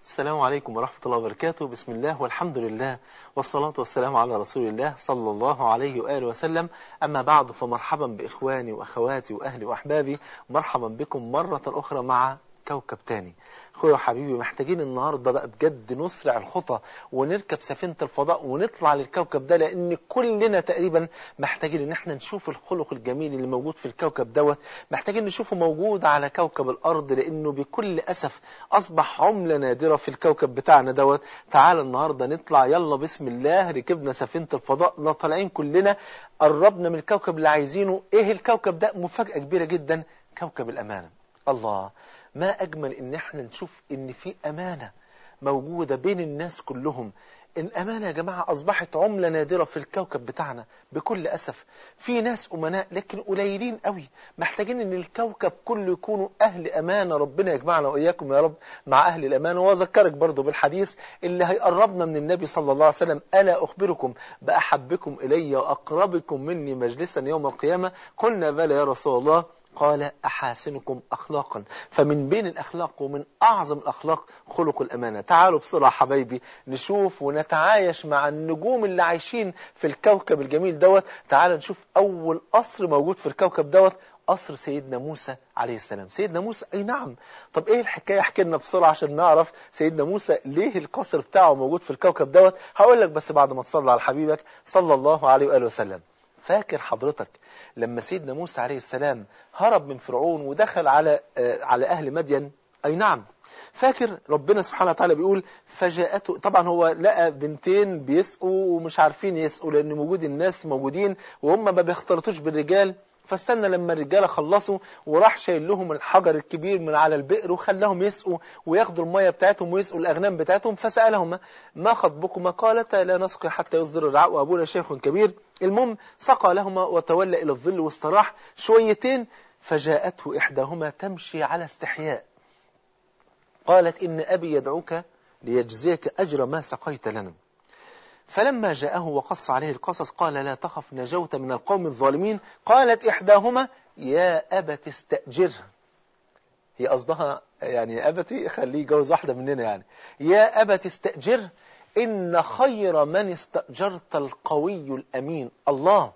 السلام عليكم ورحمة الله وبركاته. بسم الله والحمد لله والصلاة والسلام على رسول الله صلى الله عليه وآله وسلم. أما بعد، فمرحبا بإخواني وأخواتي وأهلي وأحبابي، مرحبا بكم مرة أخرى مع كوكب تاني. أخويا وحبيبي، محتاجين النهاردة بقى بجد نسرع الخطى ونركب سفينة الفضاء ونطلع للكوكب ده، لأن كلنا تقريبا محتاجين إن احنا نشوف الخلق الجميل اللي موجود في الكوكب دوت، محتاجين نشوفه موجود على كوكب الأرض، لأنه بكل أسف أصبح عملة نادرة في الكوكب بتاعنا دوت. تعال النهاردة نطلع، يلا بسم الله، ركبنا سفينة الفضاء، طالعين كلنا، قربنا من الكوكب اللي عايزينه. إيه الكوكب ده؟ مفاجأة كبيرة جدا، كوكب الأمانة. الله، ما أجمل إن احنا نشوف إن في أمانة موجودة بين الناس كلهم. الأمانة يا جماعة أصبحت عملة نادرة في الكوكب بتاعنا بكل أسف. في ناس أمناء لكن قليلين قوي. محتاجين إن الكوكب كله يكونوا أهل أمانة. ربنا يجمعنا وإياكم يا رب مع أهل الأمانة. وأذكرك برضو بالحديث اللي هيقربنا من النبي صلى الله عليه وسلم: ألا أخبركم بأحبكم إلي وأقربكم مني مجلسا يوم القيامة؟ قلنا بلى يا رسول الله. قال: أحاسنكم أخلاقا. فمن بين الأخلاق ومن أعظم الأخلاق خلق الأمانة. تعالوا بسرعة حبايبي نشوف ونتعايش مع النجوم اللي عايشين في الكوكب الجميل دوت. تعالوا نشوف أول قصر موجود في الكوكب دوت، قصر سيدنا موسى عليه السلام. سيدنا موسى، أي نعم. طب إيه الحكاية؟ احكي لنا بسرعة عشان نعرف سيدنا موسى ليه القصر بتاعه موجود في الكوكب دوت. هقول لك بس بعد ما تصلي على حبيبك صلى الله عليه وآله وسلم. فاكر حضرتك لما سيدنا موسى عليه السلام هرب من فرعون ودخل على أهل مدين؟ أي نعم. فاكر ربنا سبحانه وتعالى بيقول: فجاءته، طبعا هو لقى بنتين بيسقوا ومش عارفين يسقوا لأن موجود الناس موجودين وهم ما بيختلطوش بالرجال، فاستنى لما الرجاله خلصوا وراح شايل لهم الحجر الكبير من على البئر وخلاهم يسقوا وياخدوا الميه بتاعتهم ويسقوا الاغنام بتاعتهم. فسالهما: ما خطبكما؟ قالتا: لا نسقي حتى يصدر الرعاء وابونا شيخ كبير. المهم سقى لهما وتولى الى الظل واستراح شويتين. فجاءته احداهما تمشي على استحياء، قالت: ان ابي يدعوك ليجزيك اجر ما سقيت لنا. فلما جاءه وقص عليه القصص قال: لا تخف، نجوت من القوم الظالمين. قالت إحداهما: يا أبت استأجره. هي قصدها يعني يا أبتي خليه يجوز واحدة مننا، يعني يا أبت استأجره إن خير من استأجرت القوي الأمين. الله.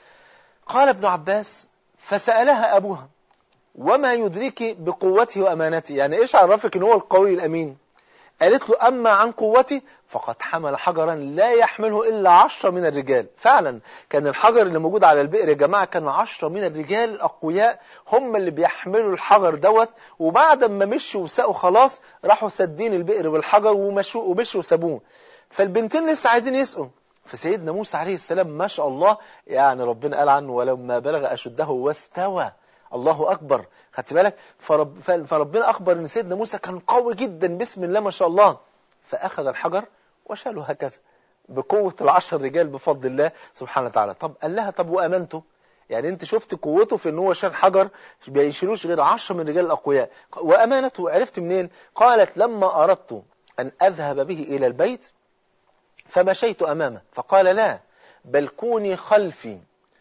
قال ابن عباس: فسألها أبوها: وما يدريك بقوته وأمانته؟ يعني إيش عرفك إن هو القوي الأمين؟ قالت له: أما عن قوتي فقد حمل حجرا لا يحمله إلا 10 من الرجال. فعلا كان الحجر اللي موجود على البئر يا جماعة كان 10 من الرجال الأقوياء هم اللي بيحملوا الحجر دوت. وبعد ما مشوا وسقوا خلاص راحوا سدين البئر بالحجر ومشوا وسابوه. فالبنتين لسه عايزين يسقوا. فسيدنا موسى عليه السلام ما شاء الله، يعني ربنا قال عنه: ولما بلغ أشده واستوى. الله أكبر. خدت بالك؟ فربنا أخبر أن سيدنا موسى كان قوي جدا، بسم الله ما شاء الله. فأخذ الحجر وشاله هكذا بقوة 10 رجال بفضل الله سبحانه وتعالى. طب قال لها: طب وأمنته؟ يعني أنت شفت قوته في أنه شال حجر بيشيلوش غير 10 من رجال الأقوياء، وأمانته عرفت منين؟ قالت: لما أردت أن أذهب به إلى البيت فمشيت أمامه فقال: لا، بل كوني خلفي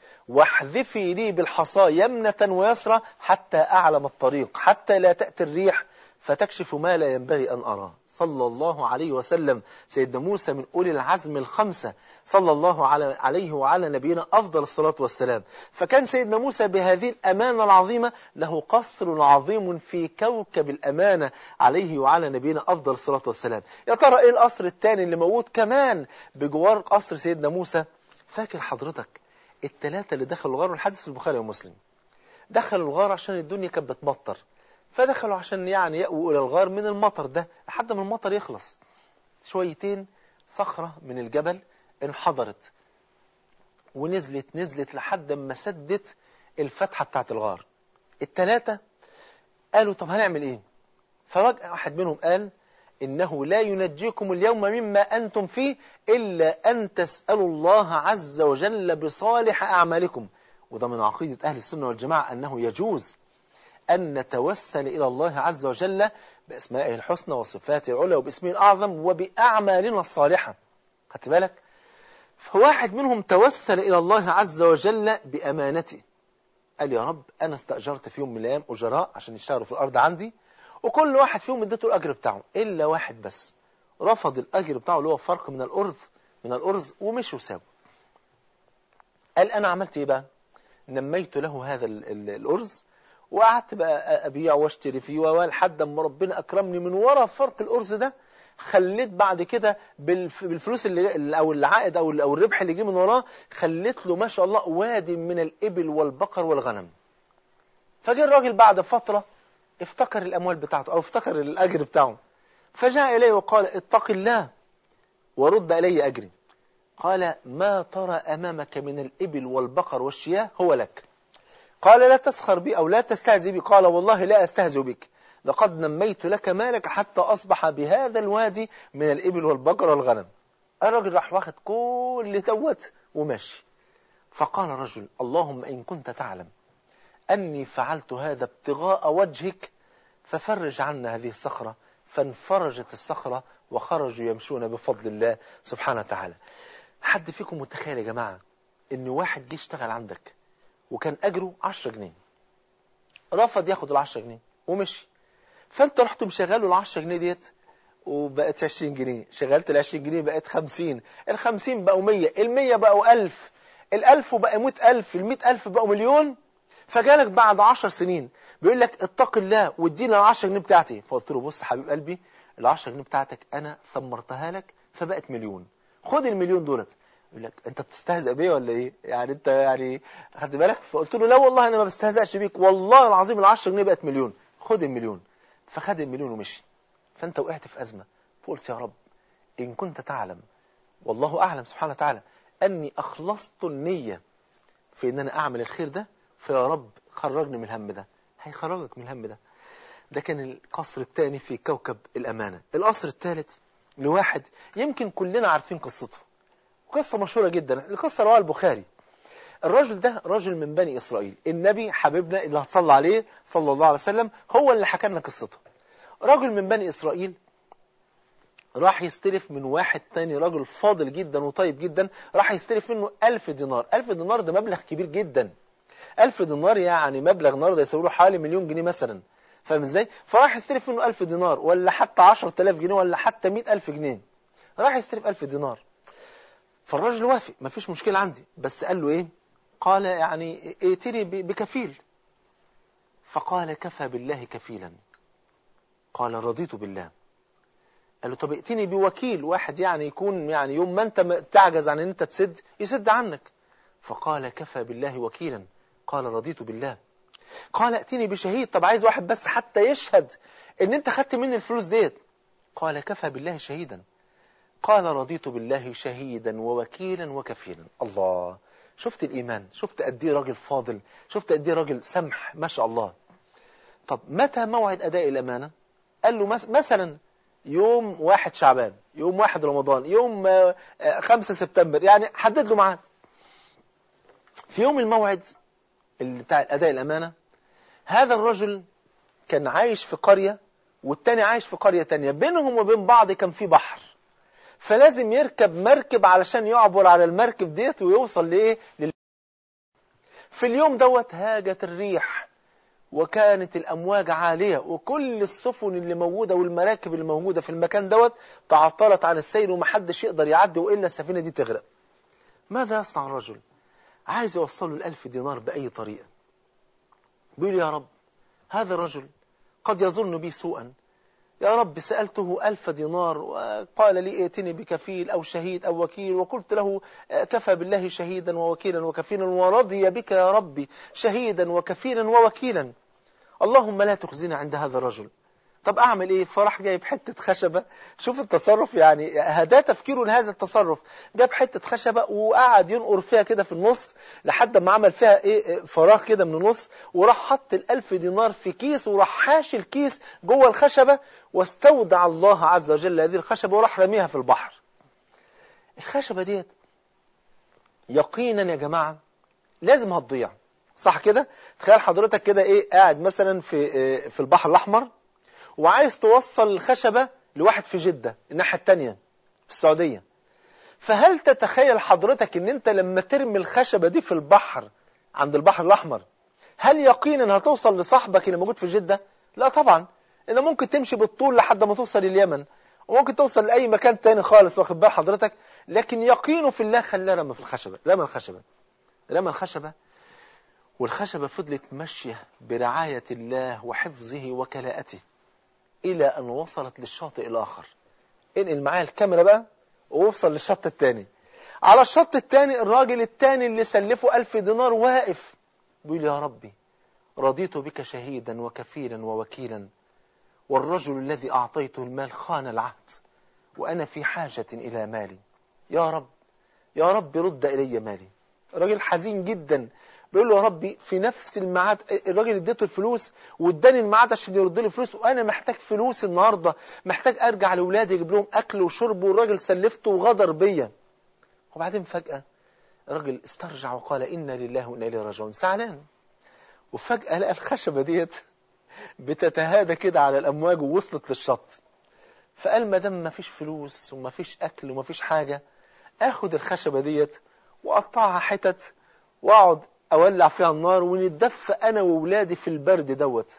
واحذفي لي بالحصى يمنة ويسرى حتى أعلم الطريق، حتى لا تأتي الريح فتكشف ما لا ينبغي أن أراه. صلى الله عليه وسلم. سيدنا موسى من أولي العزم الخمسة صلى الله عليه وعلى نبينا أفضل الصلاة والسلام. فكان سيدنا موسى بهذه الأمانة العظيمة له قصر عظيم في كوكب الأمانة عليه وعلى نبينا أفضل الصلاة والسلام. يا ترى إيه القصر الثاني اللي موجود كمان بجوار قصر سيدنا موسى؟ فاكر حضرتك الثلاثة اللي دخلوا الغار؟ والحديث في البخاري ومسلم. دخلوا الغار عشان الدنيا كانت بتمطر، فدخلوا عشان يعني يأووا إلى الغار من المطر ده لحد ما المطر يخلص. شويتين صخرة من الجبل انحدرت ونزلت لحد ما سدت الفتحة بتاعت الغار. الثلاثة قالوا: طب هنعمل ايه؟ فوجأة واحد منهم قال: إنه لا ينجيكم اليوم مما أنتم فيه إلا أن تسألوا الله عز وجل بصالح أعمالكم. وده من عقيدة أهل السنة والجماعة أنه يجوز أن نتوسل إلى الله عز وجل بأسمائه الحسنى وصفاته العلى وباسمه الأعظم وبأعمالنا الصالحة. خدت بالك؟ فواحد منهم توسل إلى الله عز وجل بأمانته. قال: يا رب، أنا استأجرت في يوم من الأيام أجراء عشان يشتغلوا في الأرض عندي، وكل واحد فيهم اديته الأجر بتاعه، إلا واحد بس رفض الأجر بتاعه اللي هو فرق من الأرز ومشي وسابه. قال أنا عملت إيه بقى؟ نميت له هذا الأرز وقعدت بقى أبيع واشتري فيه لحد ما ربنا أكرمني من وراء فرق الأرز ده. خليت بعد كده بالفلوس اللي أو العائد أو الربح اللي جه من وراه، خليت له ما شاء الله وادي من الإبل والبقر والغنم. فجاء الراجل بعد فترة افتكر الأموال بتاعته أو افتكر الأجر بتاعه، فجاء إليه وقال اتق الله ورد إلي أجري. قال ما ترى أمامك من الإبل والبقر والشياه هو لك. قال لا تسخر بي أو لا تستهزئ بي. قال والله لا أستهزئ بك، لقد نميت لك مالك حتى أصبح بهذا الوادي من الإبل والبقر والغنم. الرجل راح واخد كل دوت وماشي. فقال الرجل اللهم إن كنت تعلم أني فعلت هذا ابتغاء وجهك ففرج عنا هذه الصخرة. فانفرجت الصخرة وخرجوا يمشون بفضل الله سبحانه وتعالى. حد فيكم متخيل يا جماعة إن واحد جه اشتغل عندك وكان أجره 10 جنيه، رفض ياخد 10 جنيه ومشي، فأنت رحت مشغله 10 جنيه ديت وبقت 20 جنيه، شغلت 20 جنيه بقت 50، 50 بقوا 100، 100 بقوا 1000، 1000 بقى 100,000، 100,000 بقوا مليون. فجالك بعد 10 سنين بيقول لك اتق الله وادينا 10 جنيه بتاعتي. فقلت له بص حبيب قلبي، 10 جنيه بتاعتك أنا ثمرتها لك فبقت مليون، خد المليون دولت. يقول لك انت بتستهزئ بيا ولا ايه؟ يعني انت يعني خدت بالك؟ فقلت له لا والله انا ما بستهزئش بيك، والله العظيم 10 جنيه بقت مليون، خد المليون. فخد المليون ومشي. فانت وقعت في ازمه، فقلت يا رب ان كنت تعلم، والله اعلم سبحانه وتعالى، اني اخلصت النيه في ان انا اعمل الخير ده، فيا رب خرجني من الهم ده. هيخرجك من الهم ده. ده كان القصر الثاني في كوكب الامانه. القصر الثالث لواحد يمكن كلنا عارفين قصته، قصة مشهورة جدا، القصة رواها البخاري. الرجل ده رجل من بني إسرائيل، النبي حبيبنا اللي هتصلى عليه صلى الله عليه وسلم هو اللي حكى لنا قصته. رجل من بني إسرائيل راح يستلف من واحد تاني رجل فاضل جدا وطيب جدا، راح يستلف منه 1000 دينار. 1000 دينار ده مبلغ كبير جدا، 1000 دينار يعني مبلغ النهارده يساوي له حوالي مليون جنيه مثلا، فاهم ازاي؟ فراح يستلف منه 1000 دينار ولا حتى 10000 جنيه ولا حتى 100,000 جنيه، راح يستلف 1000 دينار. فالراجل وافق، ما فيش مشكلة عندي، بس قال له ايه؟ قال يعني ائتني بكفيل. فقال كفى بالله كفيلا. قال رضيت بالله. قال له طب ائتني بوكيل، واحد يعني يكون يعني يوم ما انت تعجز عن ان انت تسد يسد عنك. فقال كفى بالله وكيلا. قال رضيت بالله. قال ائتني بشهيد، طب عايز واحد بس حتى يشهد ان انت خدت مني الفلوس ديت. قال كفى بالله شهيدا. قال رضيت بالله شهيدا ووكيلا وكفيلا. الله، شفت الإيمان؟ شفت قد ايه راجل فاضل؟ شفت قد ايه راجل سمح ما شاء الله؟ طب متى موعد أداء الأمانة؟ قال له مثلا يوم 1 شعبان، يوم 1 رمضان، يوم 5 سبتمبر، يعني حدد له ميعاد. في يوم الموعد اللي بتاع أداء الأمانة، هذا الرجل كان عايش في قرية والتاني عايش في قرية تانية، بينهم وبين بعض كان في بحر، فلازم يركب مركب علشان يعبر على المركب ديت ويوصل لإيه؟ في اليوم دوت هاجت الريح وكانت الأمواج عالية، وكل السفن اللي موجودة والمراكب اللي موجودة في المكان دوت تعطلت عن السير ومحدش يقدر يعدي وإلا السفينة دي تغرق. ماذا يصنع الرجل؟ عايز يوصله 1000 دينار بأي طريقة. بيقول يا رب هذا الرجل قد يظن بي سوءا، يا رب سألته 1000 دينار وقال لي ائتني بكفيل أو شهيد أو وكيل، وقلت له كفى بالله شهيدا ووكيلا وكفيلا، ورضي بك يا ربي شهيدا وكفيلا ووكيلا، اللهم لا تخزنا عند هذا الرجل. طب أعمل إيه؟ فراح جايب حتة خشبة، شوف التصرف يعني هذا تفكيره لهذا التصرف، جاب حتة خشبة وقعد ينقر فيها كده في النص لحد ما عمل فيها إيه فراغ كده من النص، وراح حط 1000 دينار في كيس وراح حاشي الكيس جوه الخشبة، واستودع الله عز وجل هذه الخشبة وراح رميها في البحر. الخشبة ديت يقينا يا جماعة لازم هتضيع، صح كده؟ تخيل حضرتك كده إيه قاعد مثلا في البحر الأحمر وعايز توصل الخشبة لواحد في جدة الناحية التانية في السعودية، فهل تتخيل حضرتك ان انت لما ترمي الخشبة دي في البحر عند البحر الأحمر هل يقينا هتوصل لصاحبك اللي موجود في جدة؟ لا طبعا، إنه ممكن تمشي بالطول لحد ما توصل اليمن، وممكن توصل لأي مكان تاني خالص، واخد بال حضرتك، لكن يقينه في الله خلاه رمى في الخشبة، رمى الخشبة، والخشبة فضلت ماشية برعاية الله وحفظه وكلاءته إلى أن وصلت للشاطئ الآخر. انقل معايا الكاميرا بقى ووصل للشط التاني. على الشط التاني الراجل التاني اللي سلفه 1000 دينار واقف بيقول يا ربي رضيت بك شهيدا وكفيلا ووكيلا، والرجل الذي أعطيته المال خان العهد وأنا في حاجة إلى مالي، يا رب يا رب رد إلي مالي. الراجل حزين جدا بيقول له يا ربي في نفس الميعاد الراجل اديته الفلوس واداني الميعاد عشان يرد لي فلوس، وانا محتاج فلوس النهارده، محتاج ارجع لاولادي اجيب لهم اكل وشرب، والراجل سلفته وغدر بيا. وبعدين فجأة الراجل استرجع وقال إنا لله وإنا إليه راجعون، زعلان. وفجأة لقى الخشبة ديت بتتهادى كده على الأمواج ووصلت للشط. فقال ما دام ما فيش فلوس وما فيش أكل وما فيش حاجة، آخد الخشبة ديت وأقطعها حتت وأقعد أولع فيها النار ونتدفى أنا وولادي في البرد دوت.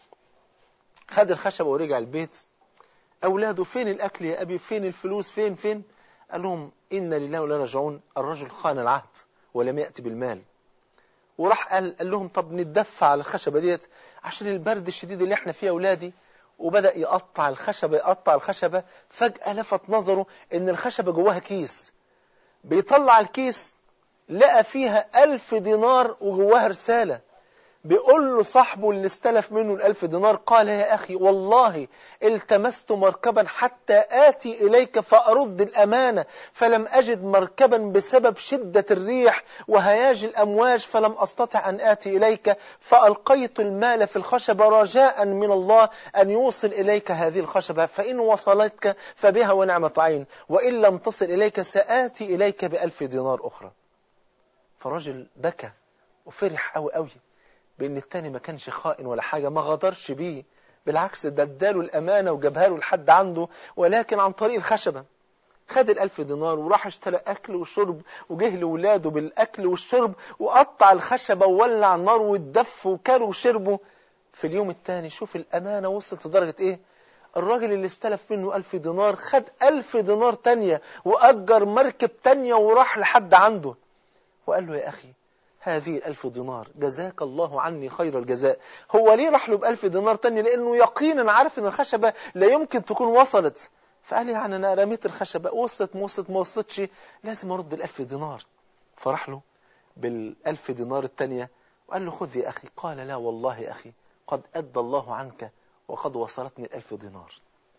خد الخشبة ورجع البيت. أولاده فين الأكل يا أبي، فين الفلوس، فين؟ قال لهم إنا لله ولا راجعون، الرجل خان العهد ولم يأتي بالمال. وراح قال لهم طب نتدفى على الخشبة ديت عشان البرد الشديد اللي احنا فيه أولادي. وبدأ يقطع الخشبة. فجأة لفت نظره إن الخشبة جواها كيس. بيطلع الكيس لقى فيها 1000 دينار وجواها رسالة. بيقول له صاحبه اللي استلف منه 1000 دينار قال يا أخي والله التمست مركبا حتى آتي إليك فأرد الأمانة، فلم أجد مركبا بسبب شدة الريح وهياج الأمواج، فلم أستطع أن آتي إليك، فألقيت المال في الخشبة رجاء من الله أن يوصل إليك هذه الخشبة، فإن وصلتك فبها ونعمة عين، وإن لم تصل إليك سآتي إليك ب1000 دينار أخرى. فرجل بكى وفرح قوي بأن التاني ما كانش خائن ولا حاجة، ما غدرش بيه، بالعكس ده اداله الأمانة وجابها له لحد عنده، ولكن عن طريق الخشبة. خد 1000 دينار وراح اشترى أكل وشرب، وجه لولاده بالأكل والشرب، وقطع الخشبة وولع النار واتدف وكلوا وشربوا. في اليوم الثاني شوف الأمانة وصلت لدرجة إيه، الراجل اللي استلف منه 1000 دينار خد 1000 دينار تانية وأجر مركب تانية وراح لحد عنده وقال له يا أخي هذه 1000 دينار جزاك الله عني خير الجزاء. هو ليه راح له ب1000 دينار تاني؟ لأنه يقينا عارف أن الخشبة لا يمكن تكون وصلت. فقال يعني أنا رميت الخشبة، وصلت ما وصلتش، لازم أرد 1000 دينار. فراح له بال1000 دينار التانية وقال له خذ يا أخي. قال لا والله يا أخي قد أدى الله عنك وقد وصلتني 1000 دينار.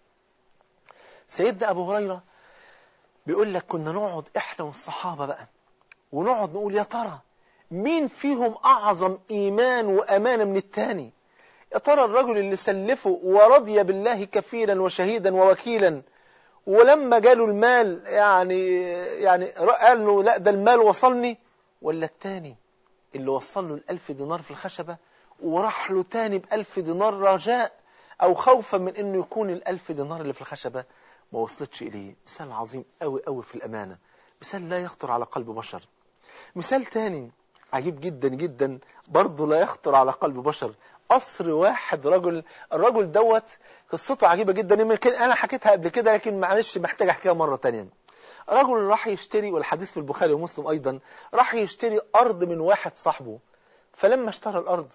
سيدنا أبو هريرة بيقول لك كنا نقعد إحنا والصحابة بقى ونقعد نقول يا ترى مين فيهم أعظم إيمان وأمانة من التاني؟ يا ترى الرجل اللي سلفه ورضي بالله كفيلا وشهيدا ووكيلا ولما جاله المال يعني قال له لا ده المال وصلني، ولا التاني اللي وصل له 1000 دينار في الخشبة وراح له تاني ب1000 دينار رجاء أو خوفا من إنه يكون ال1000 دينار اللي في الخشبة ما وصلتش إليه. مثال عظيم قوي في الأمانة، مثال لا يخطر على قلب بشر. مثال تاني عجيب جدا جدا برضه لا يخطر على قلب بشر. قصر واحد الرجل دوت قصته عجيبة جدا، يمكن أنا حكيتها قبل كده لكن معلش محتاج أحكيها مرة تانية. رجل راح يشتري، والحديث في البخاري ومسلم أيضا، راح يشتري أرض من واحد صاحبه. فلما اشترى الأرض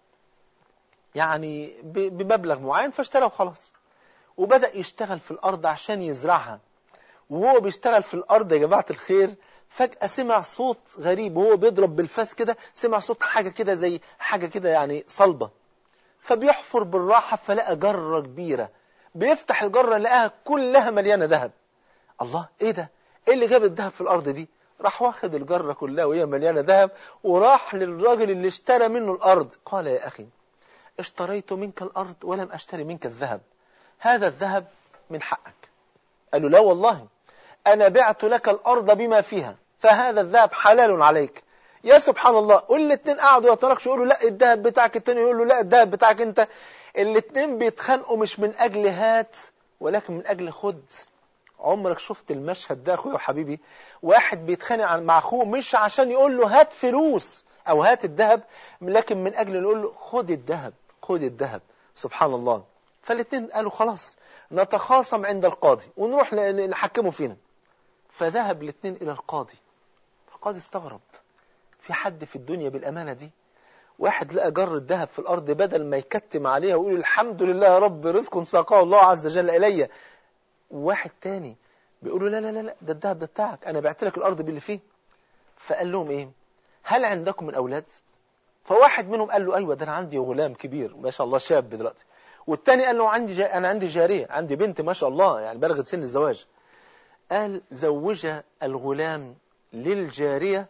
يعني بمبلغ معين فاشترى وخلاص، وبدأ يشتغل في الأرض عشان يزرعها. وهو بيشتغل في الأرض يا جماعة الخير فجأة سمع صوت غريب وهو بيضرب بالفاس كده، سمع صوت حاجة كده زي حاجة كده يعني صلبة. فبيحفر بالراحة فلقى جرة كبيرة، بيفتح الجرة لقاها كلها مليانة ذهب. الله ايه ده؟ ايه اللي جاب الذهب في الأرض دي؟ راح واخد الجرة كلها وهي مليانة ذهب وراح للراجل اللي اشترى منه الأرض. قال يا أخي اشتريت منك الأرض ولم أشتري منك الذهب، هذا الذهب من حقك. قال له لا والله أنا بعت لك الأرض بما فيها فهذا الذهب حلال عليك. يا سبحان الله، الاثنين قعدوا يتناقشوا يقولوا لا الذهب بتاعك، الثاني يقول له لا الذهب بتاعك انت. الاثنين بيتخانقوا مش من أجل هات ولكن من أجل خد. عمرك شفت المشهد ده أخويا وحبيبي؟ واحد بيتخانق مع أخوه مش عشان يقول له هات فلوس أو هات الذهب، لكن من أجل يقول له خد الذهب خد الذهب. سبحان الله. فالاثنين قالوا خلاص نتخاصم عند القاضي ونروح نحكمه فينا. فذهب الاثنين إلى القاضي. القاضي استغرب، في حد في الدنيا بالأمانة دي؟ واحد لقى جر الذهب في الأرض، بدل ما يكتم عليها ويقول الحمد لله يا رب رزق ساقاه الله عز وجل إلي، وواحد تاني بيقولوا لا لا لا لا، ده الذهب ده بتاعك، أنا بعت لك الأرض باللي فيه. فقال لهم إيه؟ هل عندكم من أولاد؟ فواحد منهم قال له أيوة، ده أنا عندي غلام كبير ما شاء الله شاب دلوقتي. والتاني قال له أنا عندي جارية، عندي بنت ما شاء الله يعني بلغت سن الزواج. قال زوج الغلام للجارية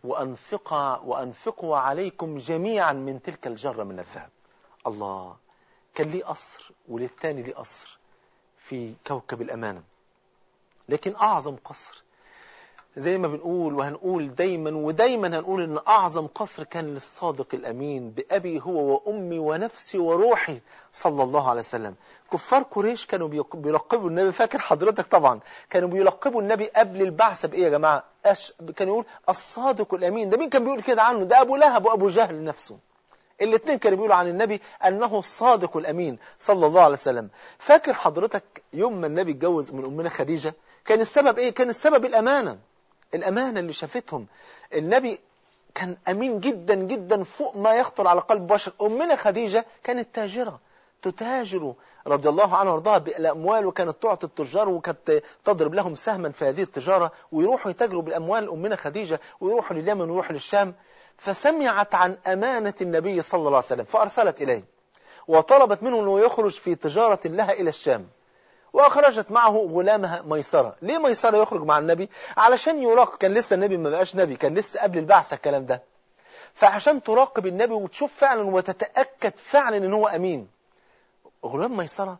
وأنفقوا عليكم جميعا من تلك الجرة من الذهب. الله، كان ليه قصر وللتاني ليه قصر في كوكب الأمانة. لكن أعظم قصر زي ما بنقول وهنقول دايما ودايما هنقول إن أعظم قصر كان للصادق الأمين بأبي هو وأمي ونفسي وروحي صلى الله عليه وسلم. كفار قريش كانوا بيلقبوا النبي، فاكر حضرتك طبعا، كانوا بيلقبوا النبي قبل البعثة بإيه يا جماعة؟ كان يقول الصادق الأمين. ده مين كان بيقول كده عنه؟ ده أبو لهب وأبو جهل نفسه. الاثنين كانوا بيقولوا عن النبي أنه الصادق الأمين صلى الله عليه وسلم. فاكر حضرتك يوم ما النبي اتجوز من أمنا خديجة كان السبب إيه؟ كان السبب الأمانة. الأمانة اللي شافتهم. النبي كان أمين جدا جدا فوق ما يخطر على قلب بشر. أمنا خديجة كانت تاجرة تتاجر رضي الله عنها وارضاها بالأموال، وكانت تعطي التجار وكانت تضرب لهم سهما في هذه التجارة، ويروحوا يتاجروا بالأموال أمنا خديجة ويروحوا لليمن ويروحوا للشام. فسمعت عن أمانة النبي صلى الله عليه وسلم فأرسلت إليه وطلبت منه أنه يخرج في تجارة لها إلى الشام، وأخرجت معه غلامها ميسرة. ليه ميسرة يخرج مع النبي؟ علشان يراقب، كان لسه النبي ما بقاش نبي، كان لسه قبل البعثة الكلام ده، فعشان تراقب النبي وتشوف فعلا وتتأكد فعلا ان هو أمين. غلام ميسرة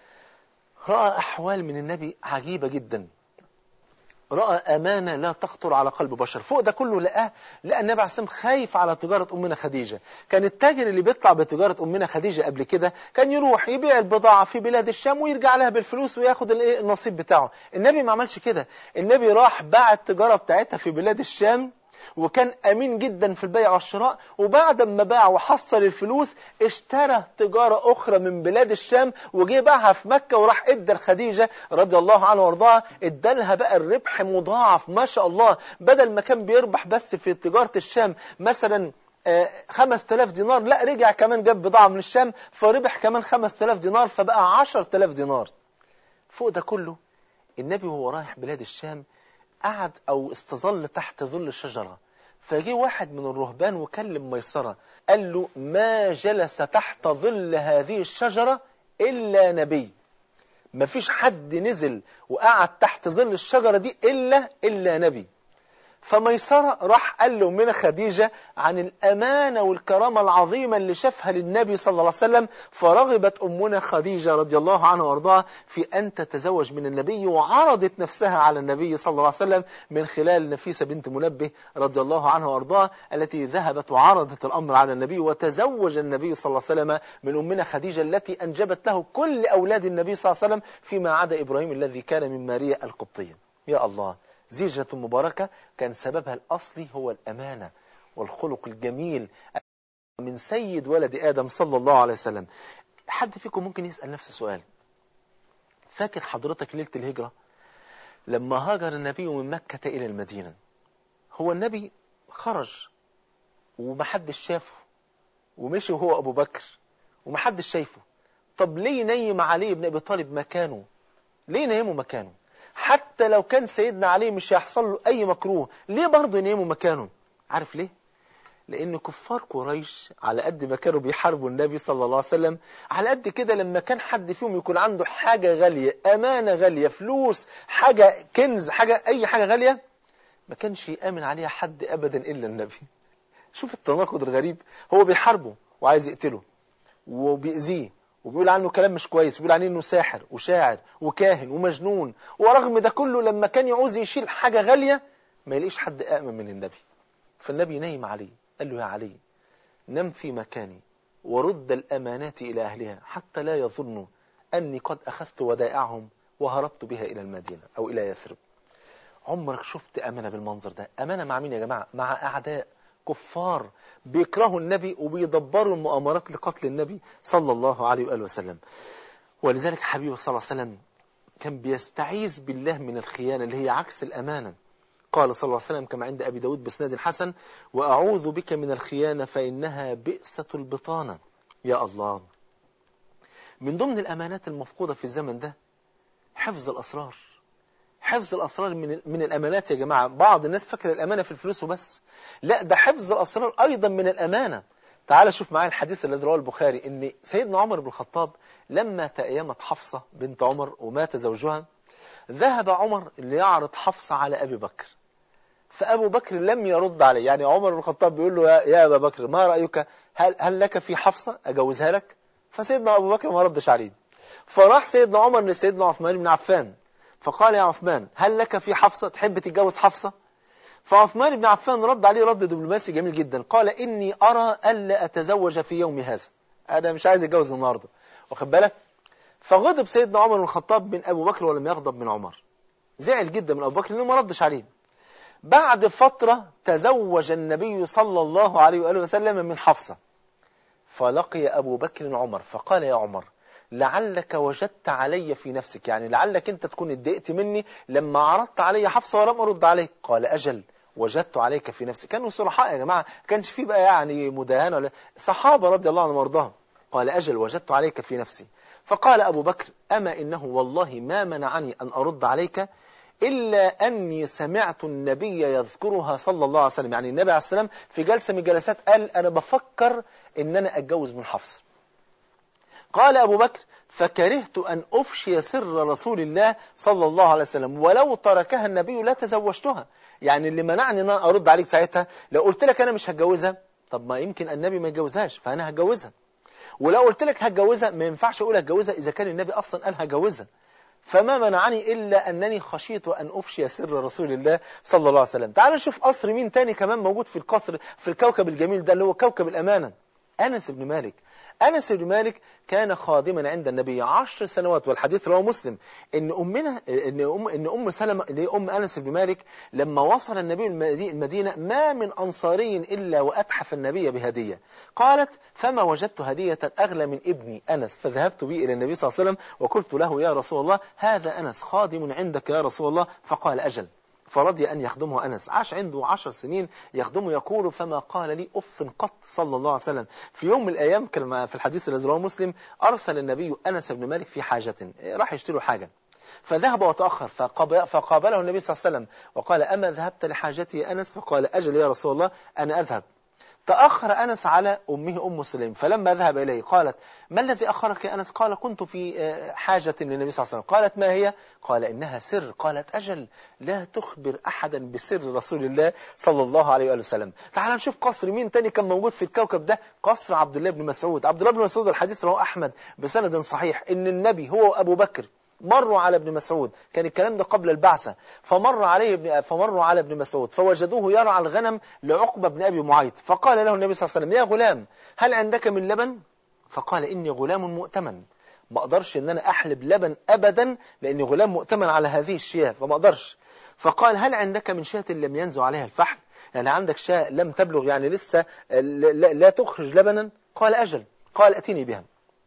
رأى أحوال من النبي عجيبة جدا، رأى أمانة لا تخطر على قلب بشر. فوق ده كله لقى النبي عليه السلام خايف على تجارة أمنا خديجة. كان التاجر اللي بيطلع بتجارة أمنا خديجة قبل كده كان يروح يبيع البضاعة في بلاد الشام ويرجع لها بالفلوس وياخد النصيب بتاعه. النبي ما عملش كده، النبي راح باع التجارة بتاعتها في بلاد الشام، وكان أمين جدا في البيع والشراء، وبعد ما باع وحصل الفلوس اشترى تجارة أخرى من بلاد الشام وجي باعها في مكة، وراح ادى لخديجة رضي الله عنها وارضاها، ادالها بقى الربح مضاعف ما شاء الله. بدل ما كان بيربح بس في تجارة الشام مثلا 5000 دينار، لا رجع كمان جاب بضاعة من الشام فربح كمان 5000 دينار فبقى 10000 دينار. فوق ده كله النبي وهو رايح بلاد الشام قعد أو استظل تحت ظل الشجرة، فجي واحد من الرهبان وكلم ميسرة قال له ما جلس تحت ظل هذه الشجرة إلا نبي، ما فيش حد نزل وقعد تحت ظل الشجرة دي إلا نبي. فميسرة راح قال له من خديجة عن الأمانة والكرامة العظيمة اللي شافها للنبي صلى الله عليه وسلم، فرغبت أمنا خديجة رضي الله عنها وارضاها في أن تتزوج من النبي، وعرضت نفسها على النبي صلى الله عليه وسلم من خلال نفيسة بنت منبه رضي الله عنها وارضاها، التي ذهبت وعرضت الأمر على النبي، وتزوج النبي صلى الله عليه وسلم من أمنا خديجة التي أنجبت له كل أولاد النبي صلى الله عليه وسلم فيما عدا إبراهيم الذي كان من ماريا القبطية. يا الله، زيجة مباركة كان سببها الأصلي هو الأمانة والخلق الجميل من سيد ولد آدم صلى الله عليه وسلم. حد فيكم ممكن يسأل نفسه سؤال، فاكر حضرتك ليلة الهجرة لما هاجر النبي من مكة إلى المدينة؟ هو النبي خرج ومحدش شافه ومشي وهو أبو بكر ومحدش شايفه، طب ليه نيم علي بن أبي طالب مكانه؟ ليه نيمه مكانه؟ حتى لو كان سيدنا علي مش هيحصل له أي مكروه، ليه برضه ينيموا مكانه؟ عارف ليه؟ لأن كفار قريش على قد ما كانوا بيحاربوا النبي صلى الله عليه وسلم، على قد كده لما كان حد فيهم يكون عنده حاجة غالية، أمانة غالية، فلوس، حاجة كنز، حاجة أي حاجة غالية، ما كانش يأمن عليها حد أبدا إلا النبي. شوف التناقض الغريب، هو بيحاربه وعايز يقتله وبيأذيه وبيقول عنه كلام مش كويس، بيقول عنه انه ساحر وشاعر وكاهن ومجنون، ورغم ده كله لما كان يعوز يشيل حاجة غالية ما يلاقيش حد آمن من النبي. فالنبي نايم عليه قال له يا علي نم في مكاني ورد الأمانات إلى أهلها حتى لا يظنوا أني قد أخذت ودائعهم وهربت بها إلى المدينة أو إلى يثرب. عمرك شفت أمانة بالمنظر ده؟ أمانة مع مين يا جماعة؟ مع أعداء كفار بيكرهوا النبي وبيدبروا المؤامرات لقتل النبي صلى الله عليه وآله وسلم. ولذلك حبيبي صلى الله عليه وسلم كان بيستعيذ بالله من الخيانة اللي هي عكس الأمانة. قال صلى الله عليه وسلم كما عند أبي داود بإسناد حسن: وأعوذ بك من الخيانة فإنها بئسة البطانة. يا الله، من ضمن الأمانات المفقودة في الزمن ده حفظ الأسرار. حفظ الأسرار من الأمانات يا جماعة. بعض الناس فكر الأمانة في الفلوس وبس، لا، ده حفظ الأسرار أيضا من الأمانة. تعال شوف معايا الحديث الذي رواه البخاري إن سيدنا عمر بن الخطاب لما تأيمت حفصة بنت عمر ومات زوجها، ذهب عمر ليعرض حفصة على أبي بكر، فأبو بكر لم يرد عليه. يعني عمر بن الخطاب بيقول له يا أبا بكر ما رأيك، هل لك في حفصة أجوزها لك؟ فسيدنا أبو بكر ما ردش عليه. فراح سيدنا عمر لسيدنا عثمان بن عفان فقال: يا عثمان هل لك في حفصة، تحب تتجوز حفصة؟ فعثمان بن عفان رد عليه رد دبلوماسي جميل جدا، قال: إني أرى ألا أتزوج في يوم هذا، أنا مش عايز أتجوز النهاردة، واخد بالك؟ فغضب سيدنا عمر بن الخطاب من أبو بكر ولم يغضب من عمر، زعل جدا من أبو بكر لأنه ما ردش عليه. بعد فترة تزوج النبي صلى الله عليه وآله وسلم من حفصة، فلقي أبو بكر عمر فقال: يا عمر لعلك وجدت علي في نفسك، يعني لعلك أنت تكون اتضايقت مني لما عرضت علي حفصة ولم أرد عليك. قال: أجل وجدت عليك في نفسك. كانوا صلحاء يا جماعة، كانش فيه بقى يعني مداهنة ولا صحابة رضي الله عنهم وارضاهم. قال: أجل وجدت عليك في نفسي. فقال أبو بكر: أما إنه والله ما منعني أن أرد عليك إلا أني سمعت النبي يذكرها صلى الله عليه وسلم، يعني النبي عليه السلام في جلسة من الجلسات قال: أنا بفكر إن أنا أتجوز من حفصة. قال أبو بكر: فكرهت أن أفشي سر رسول الله صلى الله عليه وسلم، ولو تركها النبي لا تزوجتها. يعني اللي منعني أن أنا أرد عليك ساعتها، لو قلت لك أنا مش هتجوزها، طب ما يمكن النبي ما يتجوزهاش فأنا هتجوزها، ولو قلت لك هتجوزها ما ينفعش أقول هتجوزها إذا كان النبي أصلا قال هتجوزها. فما منعني إلا أنني خشيت أن أفشي سر رسول الله صلى الله عليه وسلم. تعال نشوف قصر مين تاني كمان موجود في القصر في الكوكب الجميل ده اللي هو كوكب الأمانة. أنس بن مالك. أنس بن مالك كان خادما عند النبي 10 سنوات، والحديث رواه مسلم إن أم سلمة اللي هي أم أنس بن مالك لما وصل النبي المدينة ما من أنصاري إلا وأتحف النبي بهدية. قالت: فما وجدت هدية أغلى من ابني أنس، فذهبت به إلى النبي صلى الله عليه وسلم وقلت له: يا رسول الله هذا أنس خادم عندك يا رسول الله. فقال: أجل. فرضي أن يخدمه أنس، عاش عنده 10 سنين يخدمه، يقول: فما قال لي أف قط صلى الله عليه وسلم. في يوم من الأيام كما في الحديث الذي رواه مسلم أرسل النبي أنس بن مالك في حاجة، راح يشتري حاجة، فذهب وتأخر، فقابله النبي صلى الله عليه وسلم وقال: أما ذهبت لحاجتي يا أنس؟ فقال: أجل يا رسول الله أنا أذهب. تأخر أنس على أمه أم سليم، فلما ذهب إليه قالت: ما الذي أخرك يا أنس؟ قال: كنت في حاجة للنبي صلى الله عليه وسلم. قالت: ما هي؟ قال: إنها سر. قالت: أجل لا تخبر أحدا بسر رسول الله صلى الله عليه وآله وسلم. تعال نشوف قصر مين تاني كان موجود في الكوكب ده، قصر عبد الله بن مسعود. عبد الله بن مسعود الحديث رواه أحمد بسند صحيح إن النبي هو وأبو بكر مروا على ابن مسعود، كان الكلام ده قبل البعثة، فمروا على ابن مسعود فوجدوه يرعى الغنم لعقبة بن أبي معيط، فقال له النبي صلى الله عليه وسلم: يا غلام هل عندك من لبن؟ فقال: إني غلام مؤتمن، ما أقدرش إن أنا أحلب لبن أبدا لأني غلام مؤتمن على هذه الشياه فما أقدرش. فقال: هل عندك من شاة لم ينزو عليها الفحل؟ يعني عندك شاة لم تبلغ يعني لسه لا تخرج لبنا؟ قال: أجل. قال: أتيني بها.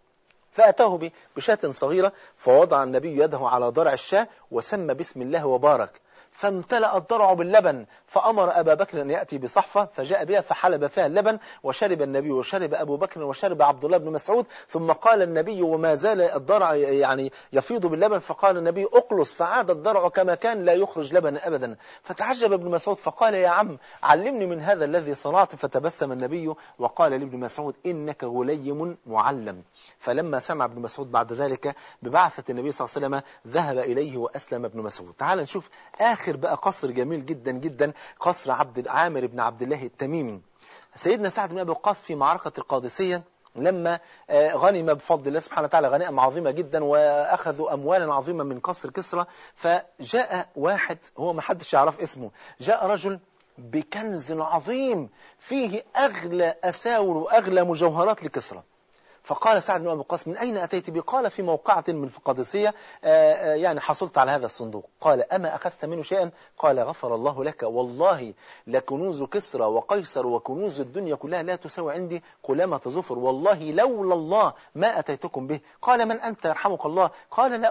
فأتاه بشاة صغيرة، فوضع النبي يده على ضرع الشاة وسمى بسم الله وبارك، فامتلأ الضرع باللبن، فأمر أبا بكر أن يأتي بصحفة فجاء بها فحلب فيها اللبن، وشرب النبي وشرب أبو بكر وشرب عبد الله بن مسعود. ثم قال النبي وما زال الضرع يعني يفيض باللبن، فقال النبي: أقلص، فعاد الضرع كما كان لا يخرج لبن أبدا. فتعجب ابن مسعود فقال: يا عم علمني من هذا الذي صنعت. فتبسم النبي وقال لابن مسعود: إنك غليم معلم. فلما سمع ابن مسعود بعد ذلك ببعثة النبي صلى الله عليه وسلم ذهب إليه وأسلم ابن مسعود. تعال نشوف آخر بقى قصر جميل جدا جدا، قصر عامر بن عبد الله التميمي. سيدنا سعد بن أبي وقاص في معركة القادسية لما غنم بفضل الله سبحانه وتعالى غنائم عظيمة جدا وأخذوا أموالا عظيمة من قصر كسرى، فجاء واحد هو ما حدش يعرف اسمه، جاء رجل بكنز عظيم فيه أغلى أساور وأغلى مجوهرات لكسرى، فقال سعد بن أبي وقاص من أين أتيت به؟ قال في موقعة من القادسية يعني حصلت على هذا الصندوق. قال أما أخذت منه شيئا؟ قال غفر الله لك، والله لكنوز كسرى وقيصر وكنوز الدنيا كلها لا تساوي عندي قلامة ظفر، والله لولا الله ما أتيتكم به. قال من أنت يرحمك الله؟ قال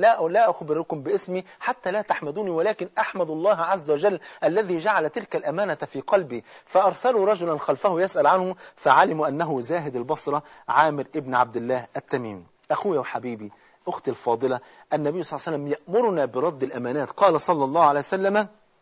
لا أخبركم باسمي حتى لا تحمدوني، ولكن أحمد الله عز وجل الذي جعل تلك الأمانة في قلبي. فأرسلوا رجلا خلفه يسأل عنه، فعلموا أنه زاهد البصرة عامر ابن عبد الله التميمي. أخويا وحبيبي، أختي الفاضلة، النبي صلى الله عليه وسلم يأمرنا برد الأمانات. قال صلى الله عليه وسلم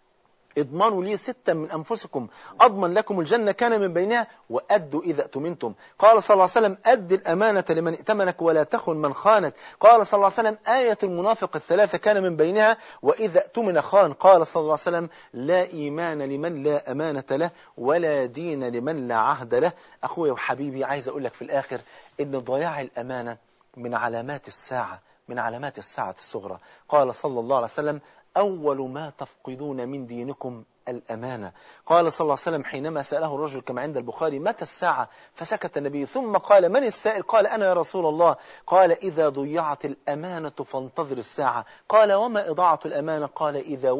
اضمنوا لي 6 من أنفسكم أضمن لكم الجنة كان من بينها وأدوا إذا أتمنتم. قال صلى الله عليه وسلم أد الأمانة لمن ائتمنك ولا تخن من خانك. قال صلى الله عليه وسلم آية المنافق الثلاثة كان من بينها وإذا أتمن خان. قال صلى الله عليه وسلم لا إيمان لمن لا أمانة له ولا دين لمن لا عهد له. أخويا وحبيبي، عايز أقول لك في الآخر إن ضياع الأمانة من علامات الساعة، من علامات الساعة الصغرى. قال صلى الله عليه وسلم أول ما تفقدون من دينكم الأمانة. قال صلى الله عليه وسلم حينما سأله الرجل كما عند البخاري متى الساعة؟ فسكت النبي ثم قال من السائل؟ قال أنا يا رسول الله. قال إذا ضيعت الأمانة فانتظر الساعة. قال وما إضاعة الأمانة؟ قال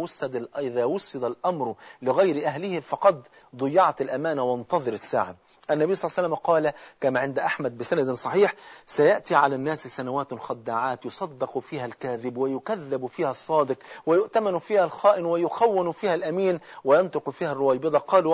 إذا وسد الأمر لغير أهله فقد ضيعت الأمانة وانتظر الساعة. النبي صلى الله عليه وسلم قال كما عند أحمد بسند صحيح سيأتي على الناس سنوات خداعات يصدق فيها الكاذب ويكذب فيها الصادق ويؤتمن فيها الخائن ويخون فيها الأمين وينطق فيها الرويبضة. قالوا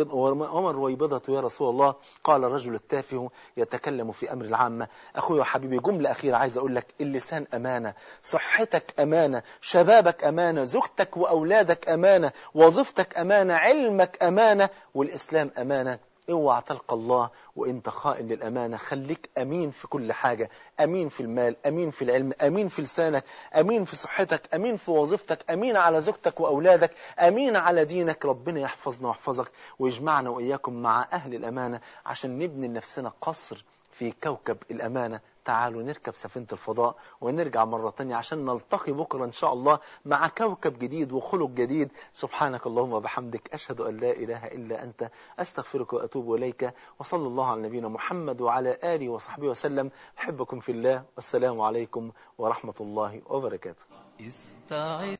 وما الرويبضة يا رسول الله؟ قال الرجل التافه يتكلم في أمر العامة. أخوي وحبيبي، جملة أخيرة عايز أقول لك، اللسان أمانة، صحتك أمانة، شبابك أمانة، زوجتك وأولادك أمانة، وظيفتك أمانة، علمك أمانة، والإسلام أمانة. اوعى تلقى الله وانت خائن للأمانة. خليك أمين في كل حاجة، أمين في المال، أمين في العلم، أمين في لسانك، أمين في صحتك، أمين في وظيفتك، أمين على زوجتك وأولادك، أمين على دينك. ربنا يحفظنا ويحفظك ويجمعنا وإياكم مع أهل الأمانة عشان نبني لنفسنا قصر في كوكب الأمانة. تعالوا نركب سفينة الفضاء ونرجع مرة تانية عشان نلتقي بكرة إن شاء الله مع كوكب جديد وخلق جديد. سبحانك اللهم وبحمدك، أشهد أن لا إله إلا أنت، أستغفرك وأتوب إليك، وصلى الله على نبينا محمد وعلى آله وصحبه وسلم. أحبكم في الله، والسلام عليكم ورحمة الله وبركاته.